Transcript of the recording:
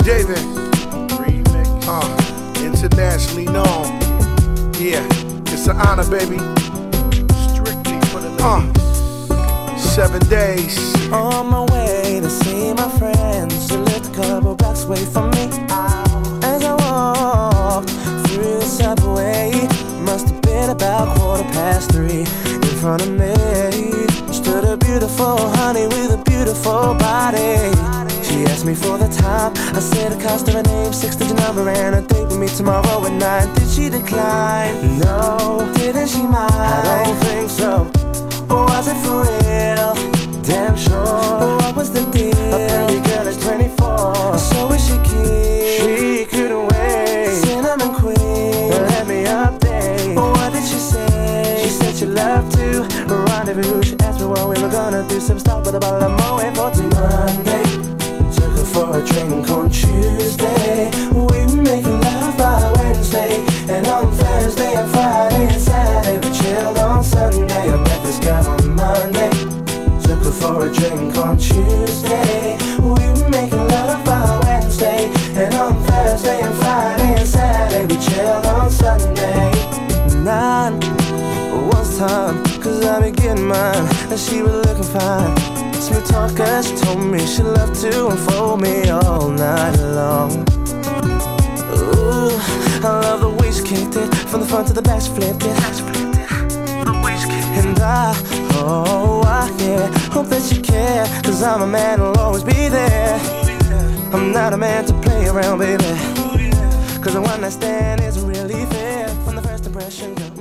David, internationally known. Yeah, it's an honor, baby. Strictly for the ladies. 7 days. On my way to see my friends who lived a couple blocks away from me. As I walked through the subway, must have been about 3:15. In front of me stood a beautiful honey with a beautiful body. She asked me for the time. I said the cost of her name, 6-digit number, and a date with me tomorrow at 9. Did she decline? No. Didn't she mind? I don't think so. Or was it for real? Damn sure. What was the deal? A pretty girl is 24. So is she keen? She couldn't wait. Cinnamon queen, let me update. What did she say? She said she loved to rendezvous. She asked me what we were gonna do. Some stop with a bottle of Moet for Monday. Took her for a drink on Tuesday. We were making love by Wednesday. And on Thursday and Friday and Saturday we chilled on Sunday. I met this girl on Monday. Took her for a drink on Tuesday. We were making love by Wednesday. And on Thursday and Friday and Saturday we chilled on Sunday. 9 was time, cause I be getting mine. And she was looking fine. Smooth talker, she told me she loved to unfold me all night long. Ooh, I love the way she kicked it. From the front to the back she flipped it. And I hope that you care, cause I'm a man who'll always be there. I'm not a man to play around, baby, cause the one night stand isn't really fair. From the first impression, girl,